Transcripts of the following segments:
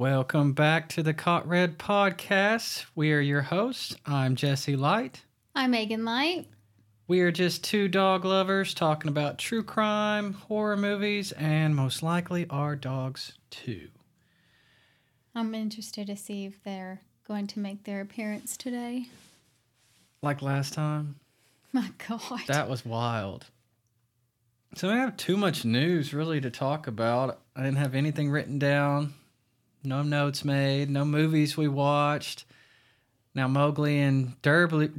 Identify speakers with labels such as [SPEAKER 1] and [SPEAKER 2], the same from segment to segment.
[SPEAKER 1] Welcome back to the Caught Red Podcast. We are your hosts. I'm Jesse Light.
[SPEAKER 2] I'm Megan Light.
[SPEAKER 1] We are just two dog lovers talking about true crime, horror movies, and most likely our dogs too.
[SPEAKER 2] I'm interested to see if they're going to make their appearance today.
[SPEAKER 1] Like last time?
[SPEAKER 2] My God.
[SPEAKER 1] That was wild. So we don't have too much news really to talk about. I didn't have anything written down. No notes made. No movies we watched. Now Mowgli and Derby...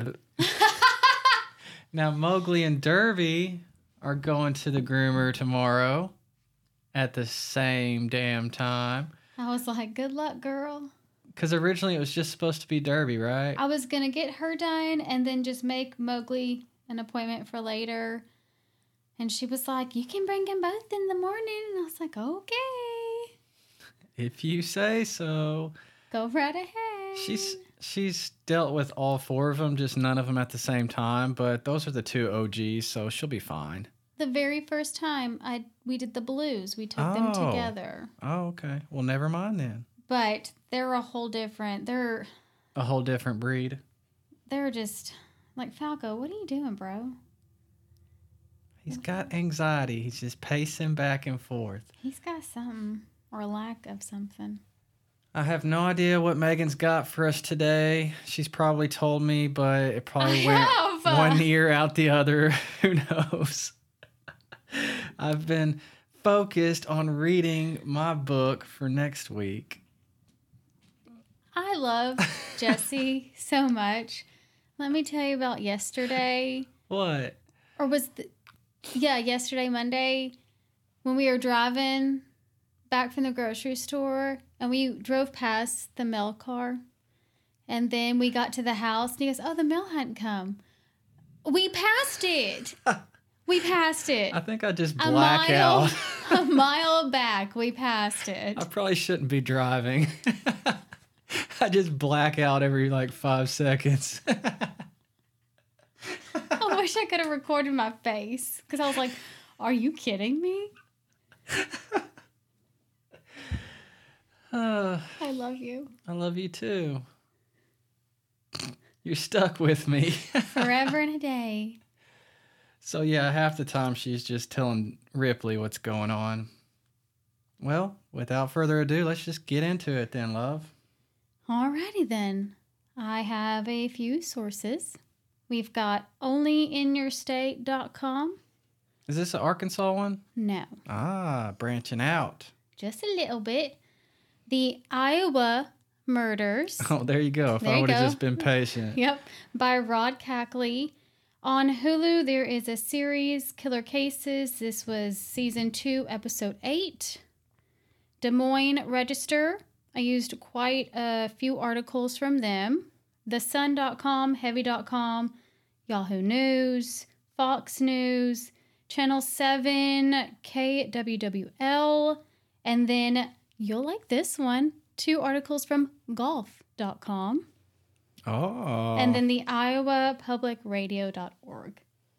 [SPEAKER 1] Now Mowgli and Derby are going to the groomer tomorrow at the same damn time.
[SPEAKER 2] I was like, good luck, girl.
[SPEAKER 1] Because originally it was just supposed to be Derby, right?
[SPEAKER 2] I was going to get her done and then just make Mowgli an appointment for later. And she was like, you can bring them both in the morning. And I was like, okay.
[SPEAKER 1] If you say so.
[SPEAKER 2] Go right ahead.
[SPEAKER 1] She's dealt with all four of them, just none of them at the same time. But those are the two OGs, so she'll be fine.
[SPEAKER 2] The very first time we did the blues, we took them together.
[SPEAKER 1] Oh, okay. Well, never mind then.
[SPEAKER 2] But they're a whole different
[SPEAKER 1] breed.
[SPEAKER 2] They're just like, Falco, what are you doing, bro?
[SPEAKER 1] He's got anxiety. He's just pacing back and forth.
[SPEAKER 2] He's got something or lack of something.
[SPEAKER 1] I have no idea what Megan's got for us today. She's probably told me, but it probably went one ear out the other. Who knows? I've been focused on reading my book for next week.
[SPEAKER 2] I love Jesse so much. Let me tell you about yesterday.
[SPEAKER 1] What?
[SPEAKER 2] Or yesterday, Monday, when we were driving back from the grocery store and we drove past the mail car and then we got to the house and he goes, oh, the mail hadn't come. We passed it. We passed it.
[SPEAKER 1] I think I just black out.
[SPEAKER 2] A mile back, we passed it.
[SPEAKER 1] I probably shouldn't be driving. I just black out every 5 seconds.
[SPEAKER 2] I wish I could have recorded my face because I was like, are you kidding me? I love you.
[SPEAKER 1] I love you too. You're stuck with me.
[SPEAKER 2] Forever and a day.
[SPEAKER 1] So yeah, half the time she's just telling Ripley what's going on. Well, without further ado, let's just get into it then, love.
[SPEAKER 2] Alrighty then. I have a few sources. We've got onlyinyourstate.com.
[SPEAKER 1] Is this an Arkansas one?
[SPEAKER 2] No.
[SPEAKER 1] Branching out.
[SPEAKER 2] Just a little bit. The Iowa Murders.
[SPEAKER 1] Oh, there you go. If I would have just been patient.
[SPEAKER 2] Yep. By Rod Cackley. On Hulu, there is a series, Killer Cases. This was season 2, episode 8. Des Moines Register. I used quite a few articles from them. TheSun.com, Heavy.com, Yahoo News, Fox News, Channel 7, KWWL, and then you'll like this one, 2 articles from Golf.com.
[SPEAKER 1] Oh.
[SPEAKER 2] And then the IowaPublicRadio.org.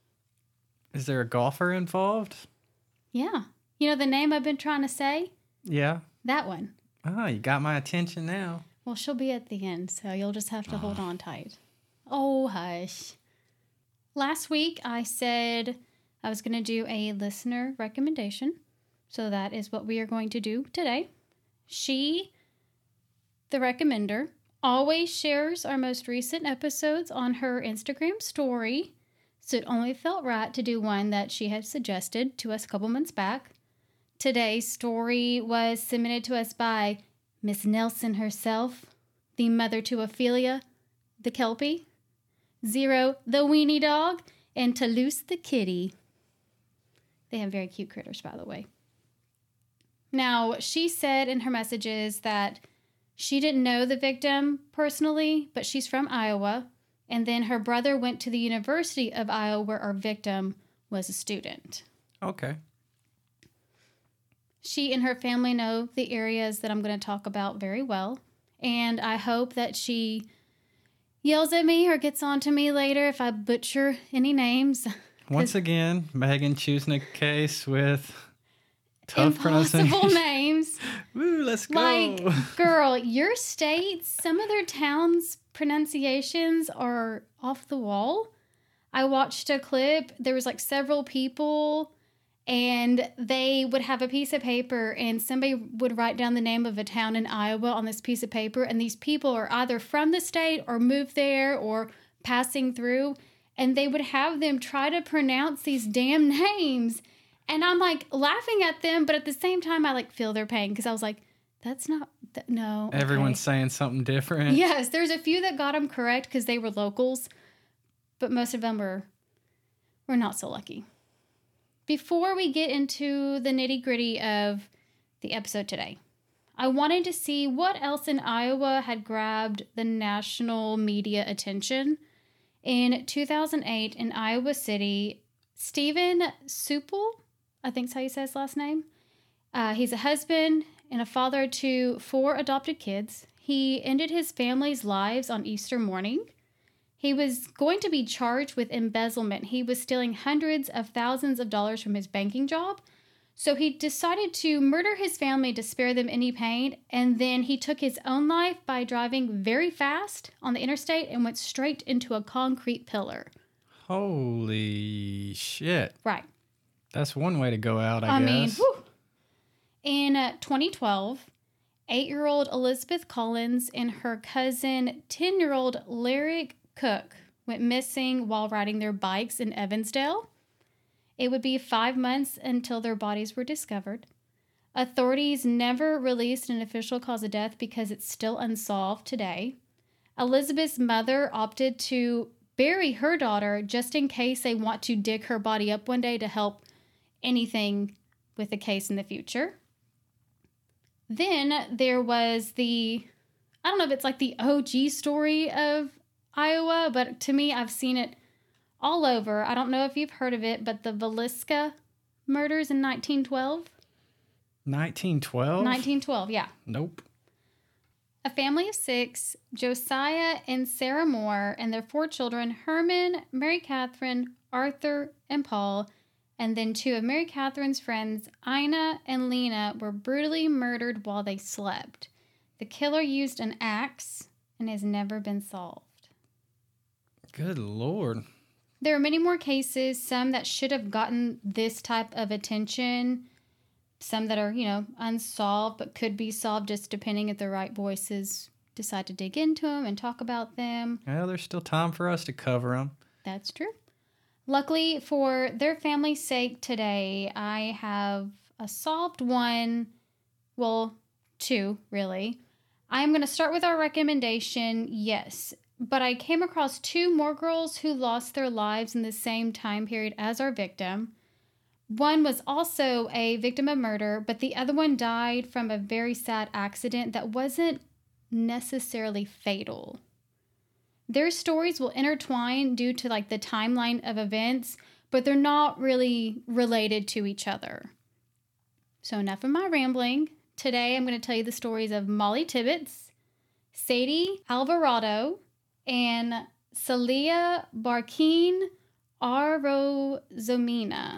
[SPEAKER 1] Is there a golfer involved?
[SPEAKER 2] Yeah. You know the name I've been trying to say?
[SPEAKER 1] Yeah.
[SPEAKER 2] That one.
[SPEAKER 1] Oh, you got my attention now.
[SPEAKER 2] Well, she'll be at the end, so you'll just have to hold on tight. Oh, hush. Last week, I said I was going to do a listener recommendation, so that is what we are going to do today. She, the recommender, always shares our most recent episodes on her Instagram story, so it only felt right to do one that she had suggested to us a couple months back. Today's story was submitted to us by Miss Nelson herself, the mother to Ophelia, the Kelpie, Zero, the weenie dog, and Toulouse the kitty. They have very cute critters, by the way. Now, she said in her messages that she didn't know the victim personally, but she's from Iowa, and then her brother went to the University of Iowa where our victim was a student.
[SPEAKER 1] Okay.
[SPEAKER 2] She and her family know the areas that I'm going to talk about very well. And I hope that she yells at me or gets on to me later if I butcher any names.
[SPEAKER 1] Once again, Megan choosing a case with Tough
[SPEAKER 2] impossible names.
[SPEAKER 1] Woo, let's go.
[SPEAKER 2] Like, girl, your states, some of their towns' pronunciations are off the wall. I watched a clip. There was like several people, and they would have a piece of paper, and somebody would write down the name of a town in Iowa on this piece of paper. And these people are either from the state or moved there or passing through. And they would have them try to pronounce these damn names. And I'm like laughing at them, but at the same time, I like feel their pain because I was like, that's not, no. Okay.
[SPEAKER 1] Everyone's saying something different.
[SPEAKER 2] Yes, there's a few that got them correct because they were locals, but most of them were not so lucky. Before we get into the nitty gritty of the episode today, I wanted to see what else in Iowa had grabbed the national media attention. In 2008 in Iowa City, Steven Supple, I think that's how you say his last name. He's a husband and a father to 4 adopted kids. He ended his family's lives on Easter morning. He was going to be charged with embezzlement. He was stealing hundreds of thousands of dollars from his banking job. So he decided to murder his family to spare them any pain. And then he took his own life by driving very fast on the interstate and went straight into a concrete pillar.
[SPEAKER 1] Holy shit.
[SPEAKER 2] Right.
[SPEAKER 1] That's one way to go out, I guess.
[SPEAKER 2] Whew. In 2012, 8-year-old Elizabeth Collins and her cousin, 10-year-old Lyric Cook, went missing while riding their bikes in Evansdale. It would be 5 months until their bodies were discovered. Authorities never released an official cause of death because it's still unsolved today. Elizabeth's mother opted to bury her daughter just in case they want to dig her body up one day to help anything with the case in the future. Then there was I don't know if it's like the OG story of Iowa, but to me, I've seen it all over. I don't know if you've heard of it, but the Villisca murders in 1912.
[SPEAKER 1] 1912?
[SPEAKER 2] 1912, yeah.
[SPEAKER 1] Nope.
[SPEAKER 2] A family of 6, Josiah and Sarah Moore, and their 4 children, Herman, Mary Catherine, Arthur, and Paul, and then 2 of Mary Catherine's friends, Ina and Lena, were brutally murdered while they slept. The killer used an axe and has never been solved.
[SPEAKER 1] Good Lord.
[SPEAKER 2] There are many more cases, some that should have gotten this type of attention, some that are, unsolved but could be solved just depending if the right voices decide to dig into them and talk about them.
[SPEAKER 1] Well, there's still time for us to cover them.
[SPEAKER 2] That's true. Luckily for their family's sake today, I have a solved one. Well, 2, really. I'm going to start with our recommendation, yes. But I came across 2 more girls who lost their lives in the same time period as our victim. One was also a victim of murder, but the other one died from a very sad accident that wasn't necessarily fatal. Their stories will intertwine due to the timeline of events, but they're not really related to each other. So enough of my rambling. Today I'm going to tell you the stories of Molly Tibbetts, Sadie Alvarado, and Celia Barkeen Arozomena.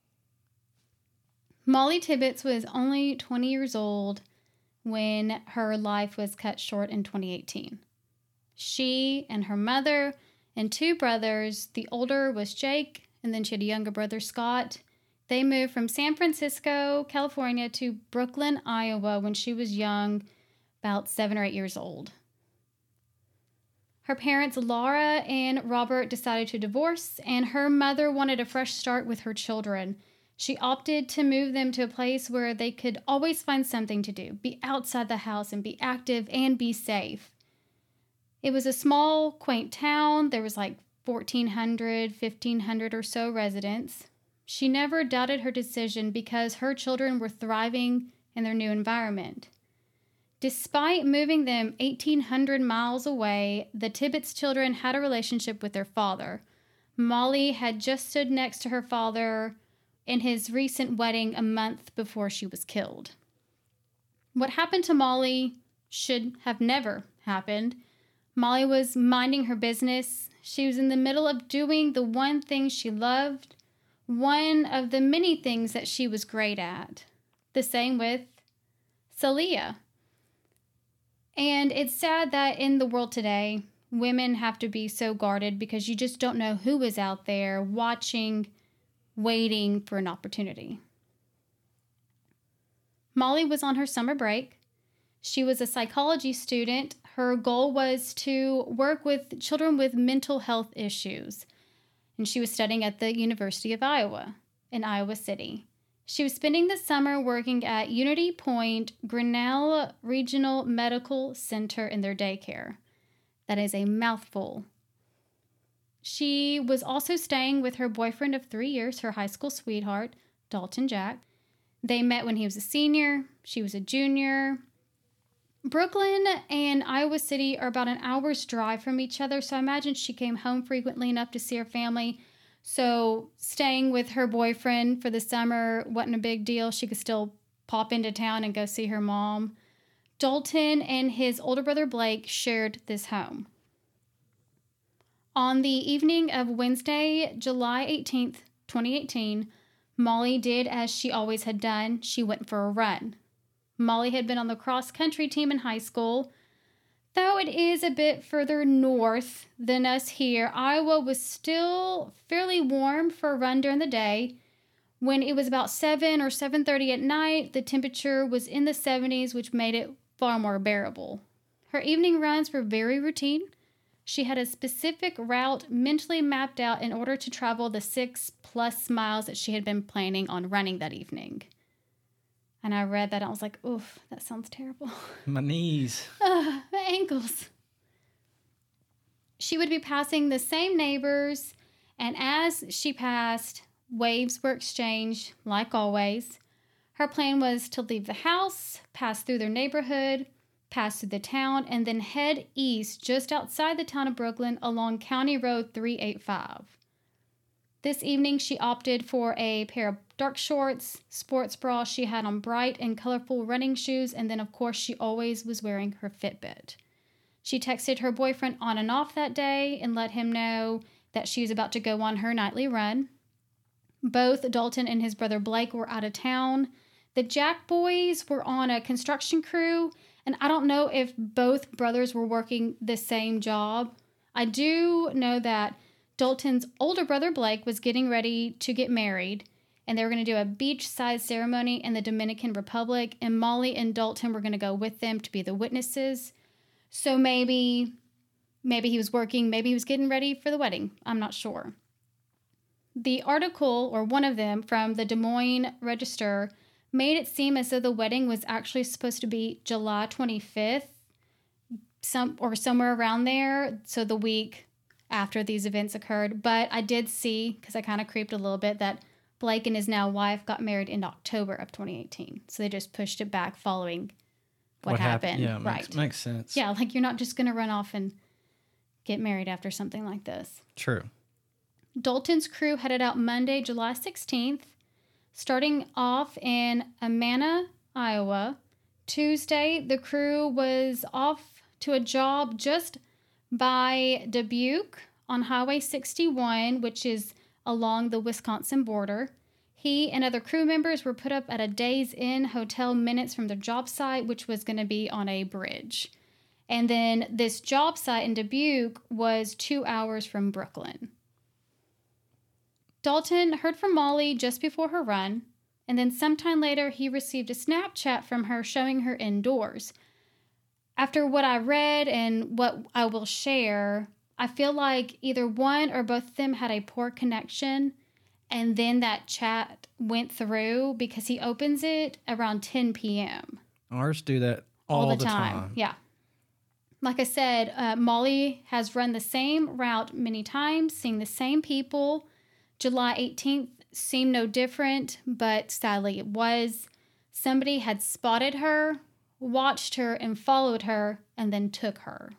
[SPEAKER 2] Molly Tibbetts was only 20 years old when her life was cut short in 2018. She and her mother and 2 brothers, the older was Jake, and then she had a younger brother, Scott. They moved from San Francisco, California to Brooklyn, Iowa when she was young, about 7 or 8 years old. Her parents, Laura and Robert, decided to divorce, and her mother wanted a fresh start with her children. She opted to move them to a place where they could always find something to do, be outside the house and be active and be safe. It was a small, quaint town. There was 1,400, 1,500 or so residents. She never doubted her decision because her children were thriving in their new environment. Despite moving them 1,800 miles away, the Tibbetts children had a relationship with their father. Molly had just stood next to her father in his recent wedding a month before she was killed. What happened to Molly should have never happened. Molly was minding her business. She was in the middle of doing the one thing she loved, one of the many things that she was great at. The same with Celia. And it's sad that in the world today, women have to be so guarded because you just don't know who is out there watching, waiting for an opportunity. Molly was on her summer break. She was a psychology student. Her goal was to work with children with mental health issues. And she was studying at the University of Iowa in Iowa City. She was spending the summer working at Unity Point Grinnell Regional Medical Center in their daycare. That is a mouthful. She was also staying with her boyfriend of 3 years, her high school sweetheart, Dalton Jack. They met when he was a senior. She was a junior. Brooklyn and Iowa City are about an hour's drive from each other, so I imagine she came home frequently enough to see her family. So staying with her boyfriend for the summer wasn't a big deal. She could still pop into town and go see her mom. Dalton and his older brother Blake shared this home. On the evening of Wednesday, July 18th, 2018, Molly did as she always had done. She went for a run. Molly had been on the cross-country team in high school. Though it is a bit further north than us here, Iowa was still fairly warm for a run during the day. When it was about 7 or 7:30 at night, the temperature was in the 70s, which made it far more bearable. Her evening runs were very routine. She had a specific route mentally mapped out in order to travel the 6+ miles that she had been planning on running that evening. And I read that and I was like, oof, that sounds terrible.
[SPEAKER 1] My knees.
[SPEAKER 2] My ankles. She would be passing the same neighbors, and as she passed, waves were exchanged, like always. Her plan was to leave the house, pass through their neighborhood, pass through the town, and then head east just outside the town of Brooklyn along County Road 385. This evening, she opted for a pair of dark shorts, sports bra. She had on bright and colorful running shoes, and then, of course, she always was wearing her Fitbit. She texted her boyfriend on and off that day and let him know that she was about to go on her nightly run. Both Dalton and his brother Blake were out of town. The Jack boys were on a construction crew, and I don't know if both brothers were working the same job. I do know that Dalton's older brother Blake was getting ready to get married, and they were going to do a beachside ceremony in the Dominican Republic, and Molly and Dalton were going to go with them to be the witnesses. So maybe he was working, maybe he was getting ready for the wedding. I'm not sure. The article, or one of them, from the Des Moines Register made it seem as though the wedding was actually supposed to be July 25th, somewhere around there, so the week after these events occurred. But I did see, because I kind of creeped a little bit, that Blake and his now wife got married in October of 2018. So they just pushed it back following what happened.
[SPEAKER 1] Yeah,
[SPEAKER 2] right.
[SPEAKER 1] Makes sense.
[SPEAKER 2] Yeah, like you're not just going to run off and get married after something like this.
[SPEAKER 1] True.
[SPEAKER 2] Dalton's crew headed out Monday, July 16th, starting off in Amana, Iowa. Tuesday, the crew was off to a job just by Dubuque on Highway 61, which is along the Wisconsin border. He and other crew members were put up at a Days Inn hotel minutes from their job site, which was going to be on a bridge. And then this job site in Dubuque was 2 hours from Brooklyn. Dalton heard from Molly just before her run, and then sometime later he received a Snapchat from her showing her indoors. After what I read and what I will share, I feel like either one or both of them had a poor connection, and then that chat went through because he opens it around 10 p.m.
[SPEAKER 1] Ours do that all the time.
[SPEAKER 2] Yeah. Like I said, Molly has run the same route many times, seen the same people. July 18th seemed no different, but sadly it was. Somebody had spotted her, watched her, and followed her, and then took her.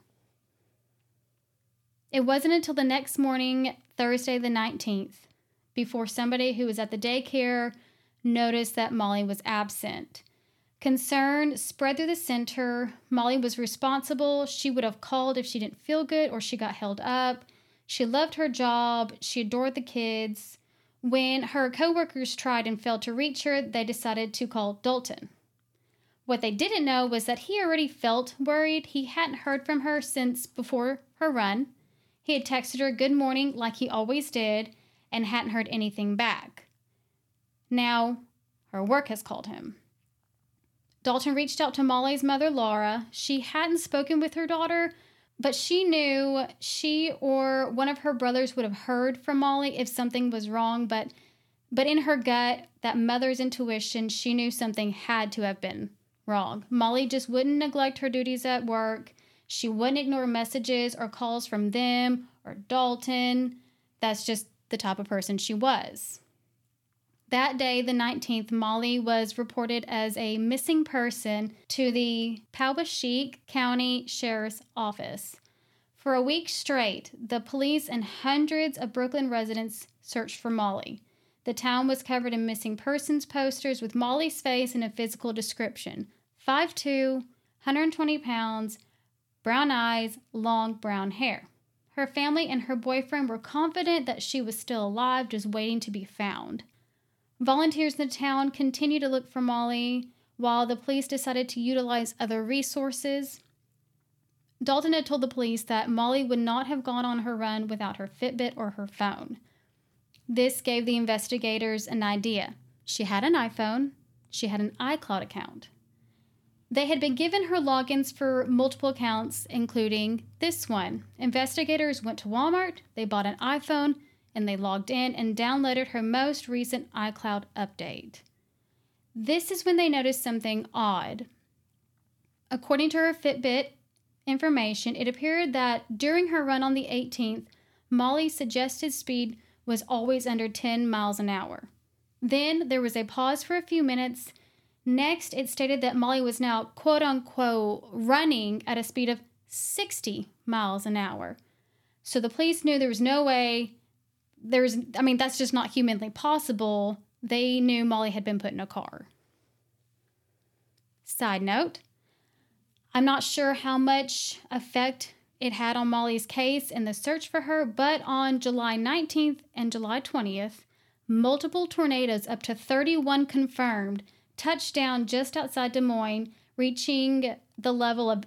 [SPEAKER 2] It wasn't until the next morning, Thursday the 19th, before somebody who was at the daycare noticed that Molly was absent. Concern spread through the center. Molly was responsible. She would have called if she didn't feel good or she got held up. She loved her job. She adored the kids. When her coworkers tried and failed to reach her, they decided to call Dalton. What they didn't know was that he already felt worried. He hadn't heard from her since before her run. He had texted her good morning like he always did and hadn't heard anything back. Now, her work has called him. Dalton reached out to Molly's mother, Laura. She hadn't spoken with her daughter, but she knew she or one of her brothers would have heard from Molly if something was wrong. But in her gut, that mother's intuition, she knew something had to have been wrong. Molly just wouldn't neglect her duties at work. She wouldn't ignore messages or calls from them or Dalton. That's just the type of person she was. That day, the 19th, Molly was reported as a missing person to the Poweshiek County Sheriff's Office. For a week straight, the police and hundreds of Brooklyn residents searched for Molly. The town was covered in missing persons posters with Molly's face and a physical description. 5'2", 120 pounds, brown eyes, long brown hair. Her family and her boyfriend were confident that she was still alive, just waiting to be found. Volunteers in the town continued to look for Molly, while the police decided to utilize other resources. Dalton had told the police that Molly would not have gone on her run without her Fitbit or her phone. This gave the investigators an idea. She had an iPhone. She had an iCloud account. They had been given her logins for multiple accounts, including this one. Investigators went to Walmart, they bought an iPhone, and they logged in and downloaded her most recent iCloud update. This is when they noticed something odd. According to her Fitbit information, it appeared that during her run on the 18th, Molly's suggested speed was always under 10 miles an hour. Then there was a pause for a few minutes. Next, it stated that Molly was now, quote-unquote, running at a speed of 60 miles an hour. So the police knew there was no way, that's just not humanly possible. They knew Molly had been put in a car. Side note, I'm not sure how much effect it had on Molly's case in the search for her, but on July 19th and July 20th, multiple tornadoes, up to 31 confirmed, touched down just outside Des Moines, reaching the level of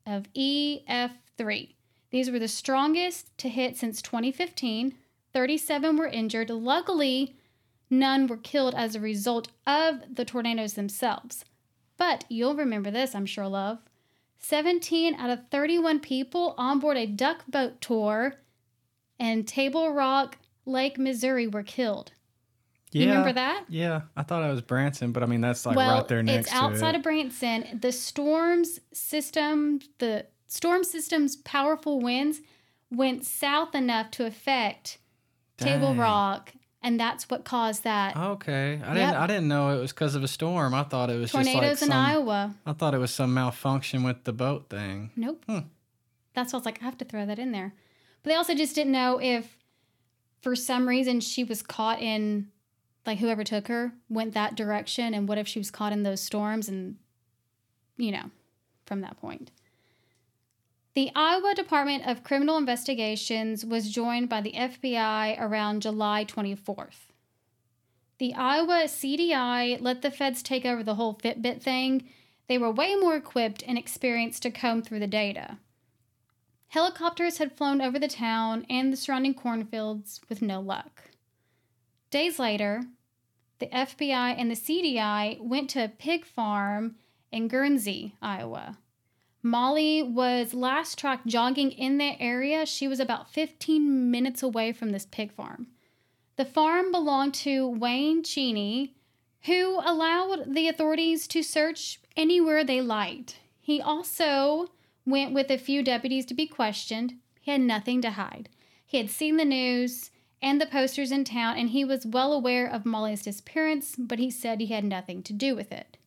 [SPEAKER 2] EF3. These were the strongest to hit since 2015. 37 were injured. Luckily, none were killed as a result of the tornadoes themselves. But you'll remember this, I'm sure, love. 17 out of 31 people on board a duck boat tour in Table Rock Lake, Missouri were killed.
[SPEAKER 1] Yeah,
[SPEAKER 2] you remember that?
[SPEAKER 1] Yeah, I thought it was Branson, but that's right there next to it.
[SPEAKER 2] Well, it's outside of Branson. The storm system's powerful winds went south enough to affect Table Rock, and that's what caused that.
[SPEAKER 1] Okay, I didn't know it was because of a storm. I thought it was
[SPEAKER 2] tornadoes in Iowa.
[SPEAKER 1] I thought it was some malfunction with the boat thing.
[SPEAKER 2] Nope. That's why I was like, I have to throw that in there. But they also just didn't know if, for some reason, she was caught in, whoever took her went that direction, and what if she was caught in those storms, and from that point. The Iowa Department of Criminal Investigations was joined by the FBI around July 24th. The Iowa CDI let the feds take over the whole Fitbit thing. They were way more equipped and experienced to comb through the data. Helicopters had flown over the town and the surrounding cornfields with no luck. Days later, the FBI and the CDI went to a pig farm in Guernsey, Iowa. Molly was last tracked jogging in that area. She was about 15 minutes away from this pig farm. The farm belonged to Wayne Cheney, who allowed the authorities to search anywhere they liked. He also went with a few deputies to be questioned. He had nothing to hide. He had seen the news and the posters in town, and he was well aware of Molly's disappearance, but he said he had nothing to do with it.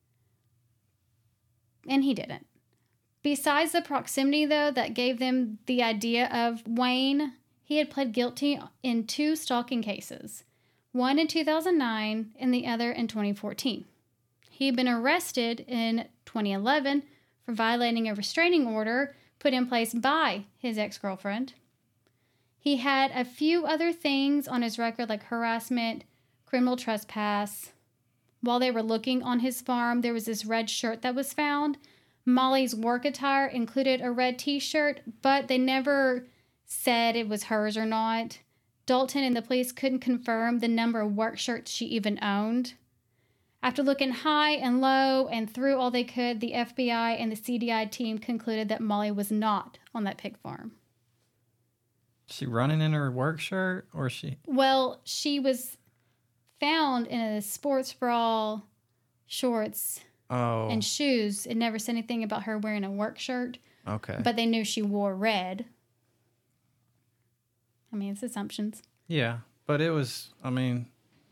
[SPEAKER 2] And he didn't. Besides the proximity, though, that gave them the idea of Wayne, he had pled guilty in 2 stalking cases, one in 2009 and the other in 2014. He had been arrested in 2011 for violating a restraining order put in place by his ex-girlfriend. He had a few other things on his record like harassment, criminal trespass. While they were looking on his farm, there was this red shirt that was found. Molly's work attire included a red t-shirt, but they never said it was hers or not. Dalton and the police couldn't confirm the number of work shirts she even owned. After looking high and low and through all they could, the FBI and the CDI team concluded that Molly was not on that pig farm.
[SPEAKER 1] Is she running in her work shirt, or she?
[SPEAKER 2] Well, she was found in a sports bra, shorts, and shoes. It never said anything about her wearing a work shirt.
[SPEAKER 1] Okay.
[SPEAKER 2] But they knew she wore red. I mean, it's assumptions.
[SPEAKER 1] Yeah, but it was, I mean,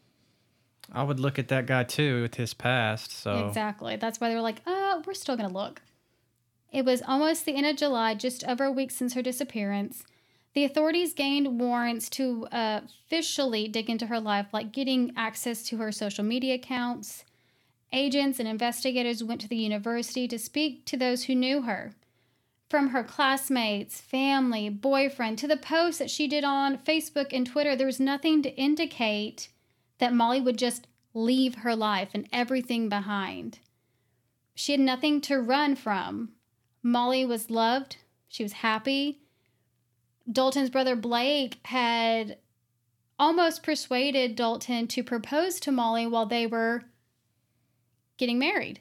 [SPEAKER 1] I would look at that guy too with his past, so.
[SPEAKER 2] Exactly. That's why they were like, we're still going to look. It was almost the end of July, just over a week since her disappearance. The authorities gained warrants to officially dig into her life, like getting access to her social media accounts. Agents and investigators went to the university to speak to those who knew her. From her classmates, family, boyfriend, to the posts that she did on Facebook and Twitter, there was nothing to indicate that Molly would just leave her life and everything behind. She had nothing to run from. Molly was loved. She was happy. Dalton's brother Blake had almost persuaded Dalton to propose to Molly while they were getting married.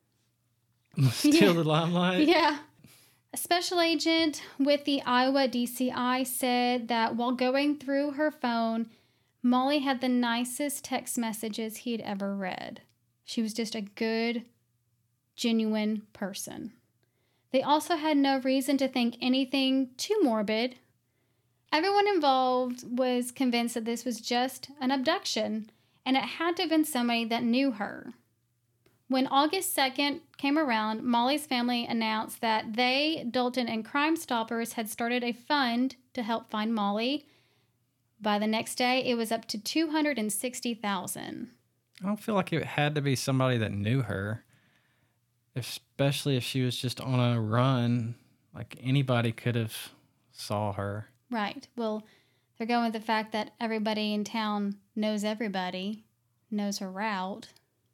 [SPEAKER 1] Steal the limelight?
[SPEAKER 2] Yeah. A special agent with the Iowa DCI said that while going through her phone, Molly had the nicest text messages he had ever read. She was just a good, genuine person. They also had no reason to think anything too morbid. Everyone involved was convinced that this was just an abduction, and it had to have been somebody that knew her. When August 2nd came around, Molly's family announced that they, Dalton, and Crime Stoppers had started a fund to help find Molly. By the next day, it was up to $260,000.
[SPEAKER 1] I don't feel like it had to be somebody that knew her, especially if she was just on a run. Like anybody could have saw her.
[SPEAKER 2] Right. Well, they're going with the fact that everybody in town knows everybody, knows her route.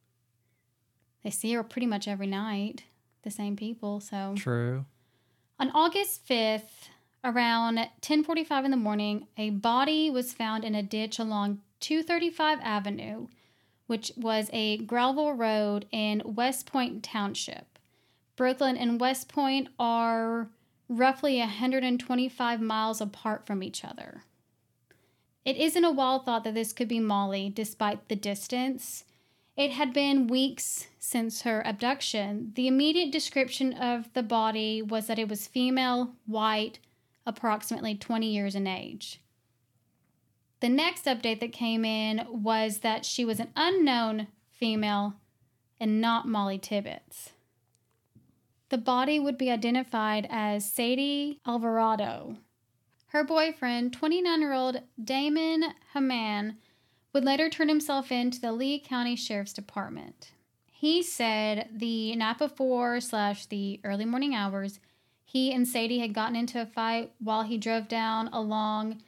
[SPEAKER 2] They see her pretty much every night, the same people, so.
[SPEAKER 1] True.
[SPEAKER 2] On August 5th, around 10:45 in the morning, a body was found in a ditch along 235 Avenue, which was a gravel road in West Point Township. Brooklyn and West Point are roughly 125 miles apart from each other. It isn't a wild thought that this could be Molly, despite the distance. It had been weeks since her abduction. The immediate description of the body was that it was female, white, approximately 20 years in age. The next update that came in was that she was an unknown female and not Molly Tibbetts. The body would be identified as Sadie Alvarado. Her boyfriend, 29-year-old Damon Haman, would later turn himself in to the Lee County Sheriff's Department. He said the night before / the early morning hours, he and Sadie had gotten into a fight while he drove down along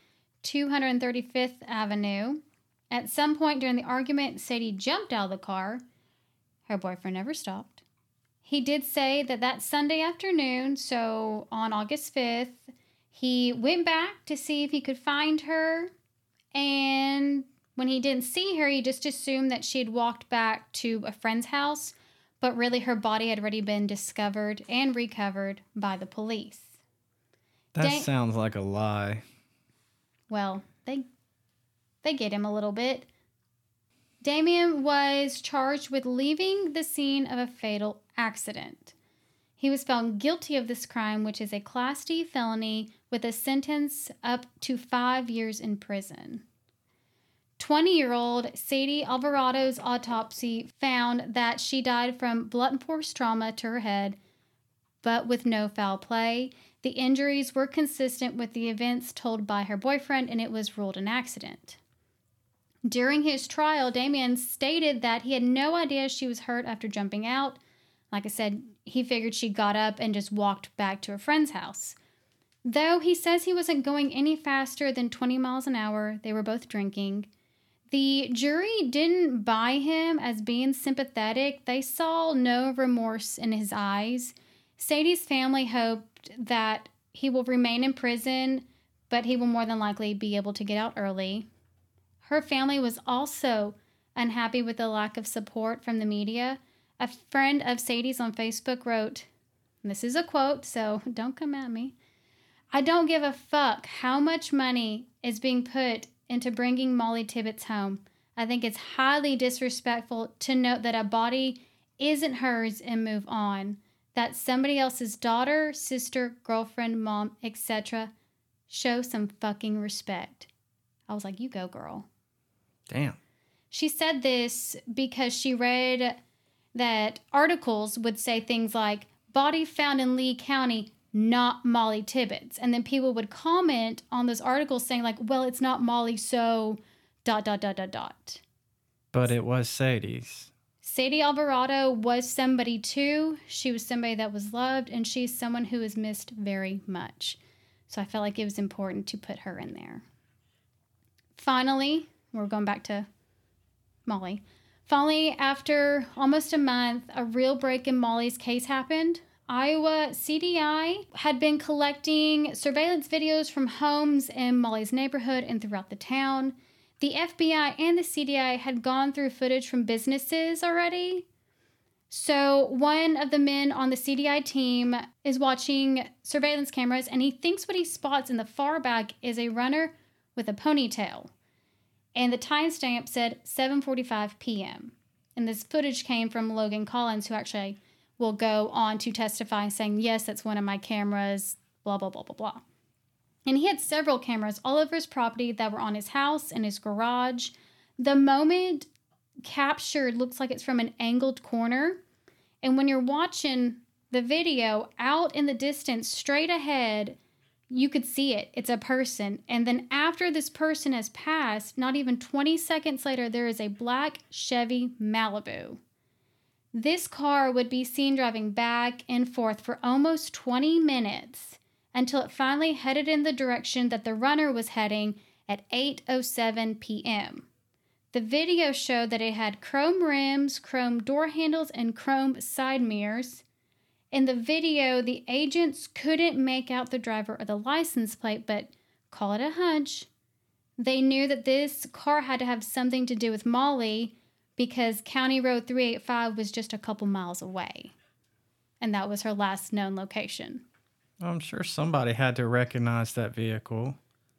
[SPEAKER 2] 235th Avenue. At some point during the argument, Sadie jumped out of the car. Her boyfriend never stopped. He did say that Sunday afternoon, so on August 5th, he went back to see if he could find her, and when he didn't see her, he just assumed that she had walked back to a friend's house, but really her body had already been discovered and recovered by the police.
[SPEAKER 1] That sounds like a lie.
[SPEAKER 2] Well, they get him a little bit. Damien was charged with leaving the scene of a fatal accident. He was found guilty of this crime, which is a Class D felony with a sentence up to 5 years in prison. 20-year-old Sadie Alvarado's autopsy found that she died from blunt force trauma to her head, but with no foul play. The injuries were consistent with the events told by her boyfriend, and it was ruled an accident. During his trial, Damien stated that he had no idea she was hurt after jumping out. Like I said, he figured she got up and just walked back to a friend's house. Though he says he wasn't going any faster than 20 miles an hour, they were both drinking. The jury didn't buy him as being sympathetic. They saw no remorse in his eyes. Sadie's family hoped that he will remain in prison, but he will more than likely be able to get out early. Her family was also unhappy with the lack of support from the media. A friend of Sadie's on Facebook wrote, and this is a quote, so don't come at me, "I don't give a fuck how much money is being put into bringing Molly Tibbetts home. I think it's highly disrespectful to note that a body isn't hers and move on. That's somebody else's daughter, sister, girlfriend, mom, etc. Show some fucking respect." I was like, you go, girl.
[SPEAKER 1] Damn.
[SPEAKER 2] She said this because she read that articles would say things like, "Body found in Lee County, not Molly Tibbetts." And then people would comment on those articles saying like, well, it's not Molly, so ... But
[SPEAKER 1] it was Sadie's.
[SPEAKER 2] Sadie Alvarado was somebody too. She was somebody that was loved, and she's someone who is missed very much. So I felt like it was important to put her in there. Finally, we're going back to Molly. Finally, after almost a month, a real break in Molly's case happened. Iowa CDI had been collecting surveillance videos from homes in Molly's neighborhood and throughout the town. The FBI and the CDI had gone through footage from businesses already. So one of the men on the CDI team is watching surveillance cameras, and he thinks what he spots in the far back is a runner with a ponytail. And the timestamp said 7:45 p.m. And this footage came from Logan Collins, who actually will go on to testify saying, yes, that's one of my cameras, blah, blah, blah, blah, blah. And he had several cameras all over his property that were on his house and his garage. The moment captured looks like it's from an angled corner. And when you're watching the video out in the distance, straight ahead, you could see it. It's a person. And then after this person has passed, not even 20 seconds later, there is a black Chevy Malibu. This car would be seen driving back and forth for almost 20 minutes until it finally headed in the direction that the runner was heading at 8:07 p.m. The video showed that it had chrome rims, chrome door handles, and chrome side mirrors. In the video, the agents couldn't make out the driver or the license plate, but call it a hunch. They knew that this car had to have something to do with Molly because County Road 385 was just a couple miles away. And that was her last known location.
[SPEAKER 1] I'm sure somebody had to recognize that vehicle.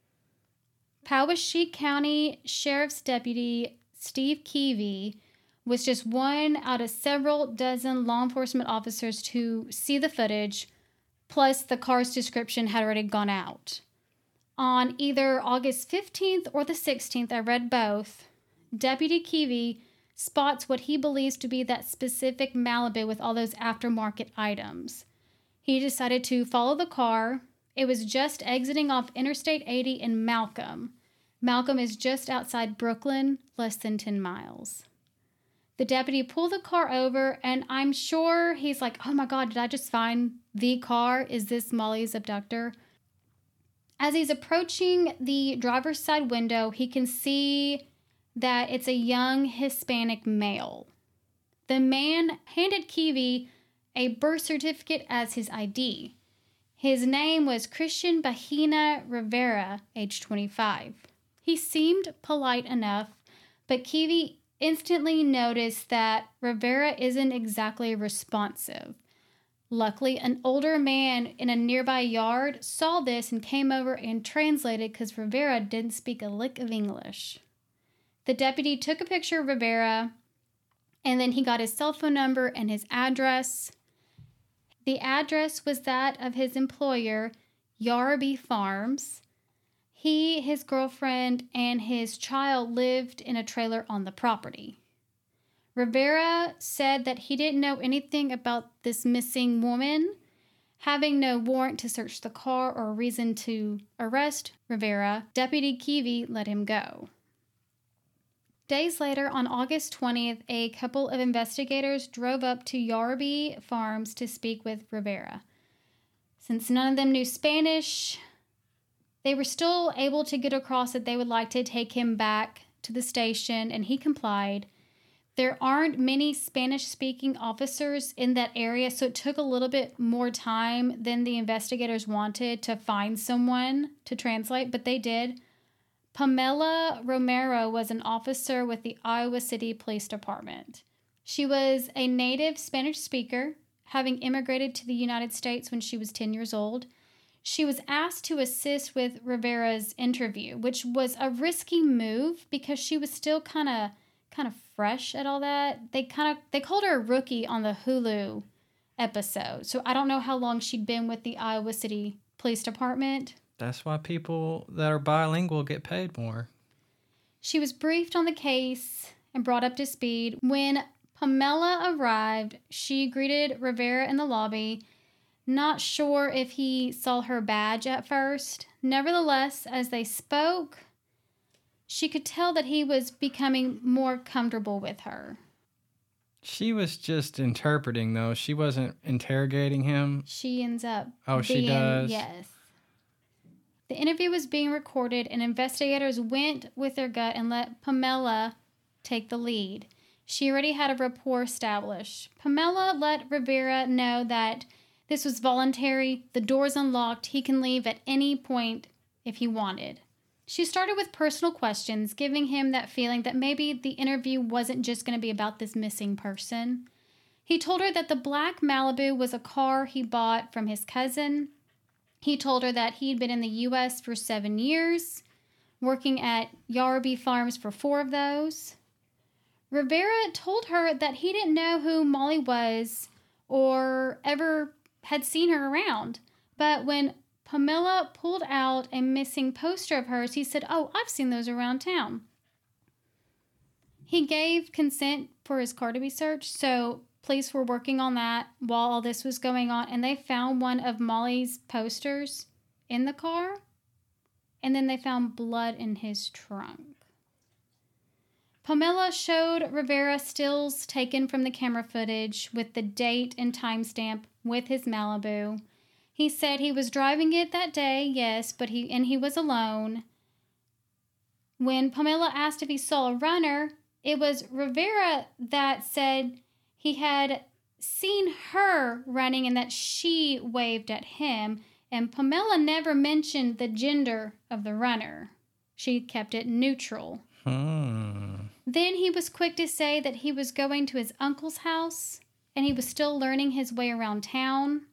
[SPEAKER 2] Poweshiek County Sheriff's Deputy Steve Keevy was just one out of several dozen law enforcement officers to see the footage, plus the car's description had already gone out. On either August 15th or the 16th, I read both, Deputy Keevy spots what he believes to be that specific Malibu with all those aftermarket items. He decided to follow the car. It was just exiting off Interstate 80 in Malcolm. Malcolm is just outside Brooklyn, less than 10 miles. The deputy pulled the car over, and I'm sure he's like, oh my God, did I just find the car? Is this Molly's abductor? As he's approaching the driver's side window, he can see that it's a young Hispanic male. The man handed Keevy a birth certificate as his ID. His name was Christian Bahina Rivera, age 25. He seemed polite enough, but Keevy instantly noticed that Rivera isn't exactly responsive. Luckily, an older man in a nearby yard saw this and came over and translated because Rivera didn't speak a lick of English. The deputy took a picture of Rivera, and then he got his cell phone number and his address. The address was that of his employer, Yarby Farms. He, his girlfriend, and his child lived in a trailer on the property. Rivera said that he didn't know anything about this missing woman. Having no warrant to search the car or reason to arrest Rivera, Deputy Keevy let him go. Days later, on August 20th, a couple of investigators drove up to Yarby Farms to speak with Rivera. Since none of them knew Spanish, they were still able to get across that they would like to take him back to the station, and he complied. There aren't many Spanish-speaking officers in that area, so it took a little bit more time than the investigators wanted to find someone to translate, but they did. Pamela Romero was an officer with the Iowa City Police Department. She was a native Spanish speaker, having immigrated to the United States when she was 10 years old. She was asked to assist with Rivera's interview, which was a risky move because she was still kind of fresh at all that. They called her a rookie on the Hulu episode. So I don't know how long she'd been with the Iowa City Police Department.
[SPEAKER 1] That's why people that are bilingual get paid more.
[SPEAKER 2] She was briefed on the case and brought up to speed. When Pamela arrived, she greeted Rivera in the lobby, not sure if he saw her badge at first. Nevertheless, as they spoke, she could tell that he was becoming more comfortable with her.
[SPEAKER 1] She was just interpreting, though. She wasn't interrogating him.
[SPEAKER 2] She ends up
[SPEAKER 1] she does?
[SPEAKER 2] Yes. The interview was being recorded, and investigators went with their gut and let Pamela take the lead. She already had a rapport established. Pamela let Rivera know that this was voluntary, the door's unlocked, he can leave at any point if he wanted. She started with personal questions, giving him that feeling that maybe the interview wasn't just going to be about this missing person. He told her that the black Malibu was a car he bought from his cousin. He told her that he'd been in the U.S. for 7 years, working at Yarby Farms for 4 of those. Rivera told her that he didn't know who Molly was or ever had seen her around. But when Pamela pulled out a missing poster of hers, he said, "Oh, I've seen those around town." He gave consent for his car to be searched, so police were working on that while all this was going on, and they found one of Molly's posters in the car, and then they found blood in his trunk. Pamela showed Rivera stills taken from the camera footage with the date and timestamp with his Malibu. He said he was driving it that day, yes, but he was alone. When Pamela asked if he saw a runner, it was Rivera that said he had seen her running and that she waved at him, and Pamela never mentioned the gender of the runner. She kept it neutral. Then he was quick to say that he was going to his uncle's house and he was still learning his way around town.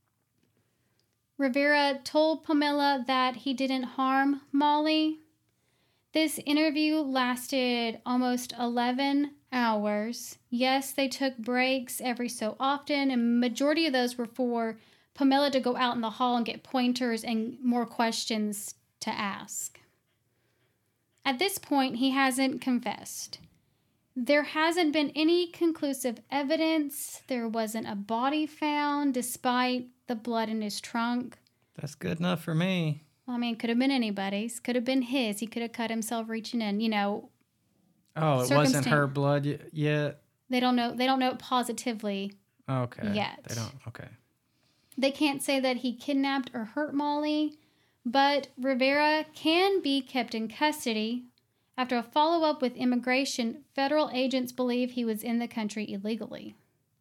[SPEAKER 2] Rivera told Pamela that he didn't harm Molly. This interview lasted almost 11 hours. Yes, they took breaks every so often, and majority of those were for Pamela to go out in the hall and get pointers and more questions to ask. At this point, he hasn't confessed. There hasn't been any conclusive evidence. There wasn't a body found, despite the blood in his trunk.
[SPEAKER 1] That's good enough for me.
[SPEAKER 2] Well, I mean, could have been anybody's. Could have been his. He could have cut himself reaching in,
[SPEAKER 1] Oh, it wasn't her blood yet?
[SPEAKER 2] They don't know it positively yet.
[SPEAKER 1] They don't, okay.
[SPEAKER 2] They can't say that he kidnapped or hurt Molly, but Rivera can be kept in custody. After a follow-up with immigration, federal agents believe he was in the country illegally.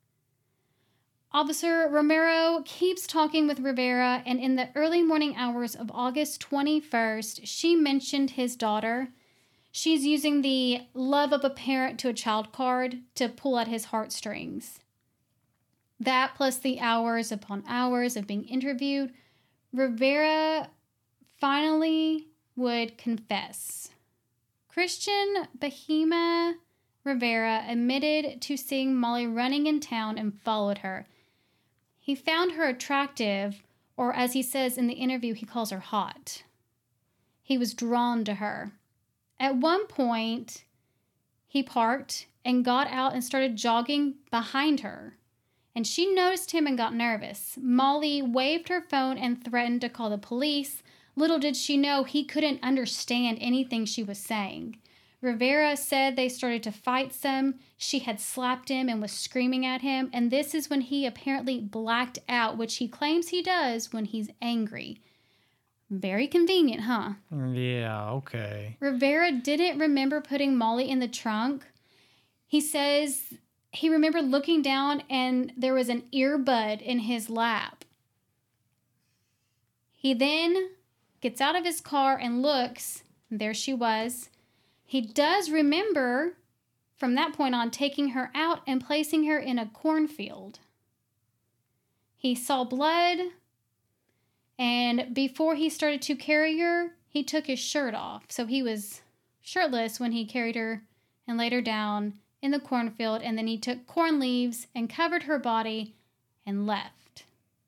[SPEAKER 2] Officer Romero keeps talking with Rivera, and in the early morning hours of August 21st, she mentioned his daughter. She's using the love of a parent to a child card to pull at his heartstrings. That plus the hours upon hours of being interviewed, Rivera finally would confess. Christian Bahima Rivera admitted to seeing Molly running in town and followed her. He found her attractive, or as he says in the interview, he calls her hot. He was drawn to her. At one point, he parked and got out and started jogging behind her. And she noticed him and got nervous. Molly waved her phone and threatened to call the police. Little did she know he couldn't understand anything she was saying. Rivera said they started to fight some. She had slapped him and was screaming at him. And this is when he apparently blacked out, which he claims he does when he's angry. Very convenient, huh?
[SPEAKER 1] Yeah, okay.
[SPEAKER 2] Rivera didn't remember putting Molly in the trunk. He says he remembered looking down and there was an earbud in his lap. He then gets out of his car and looks, and there she was. He does remember, from that point on, taking her out and placing her in a cornfield. He saw blood, and before he started to carry her, he took his shirt off. So he was shirtless when he carried her and laid her down in the cornfield, and then he took corn leaves and covered her body and left.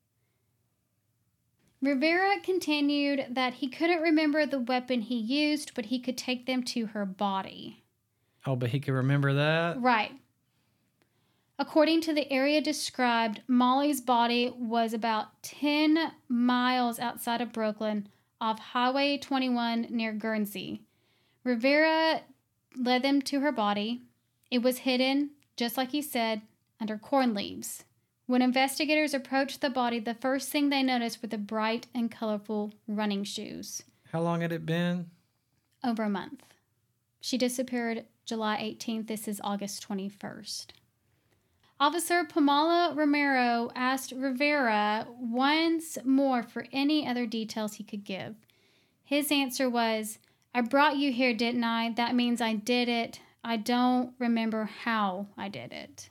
[SPEAKER 2] Rivera continued that he couldn't remember the weapon he used, but he could take them to her body.
[SPEAKER 1] Oh, but he could remember that?
[SPEAKER 2] Right. According to the area described, Molly's body was about 10 miles outside of Brooklyn off Highway 21 near Guernsey. Rivera led them to her body. It was hidden, just like he said, under corn leaves. When investigators approached the body, the first thing they noticed were the bright and colorful running shoes.
[SPEAKER 1] How long had it been?
[SPEAKER 2] Over a month. She disappeared July 18th. This is August 21st. Officer Pamela Romero asked Rivera once more for any other details he could give. His answer was, "I brought you here, didn't I? That means I did it. I don't remember how I did it."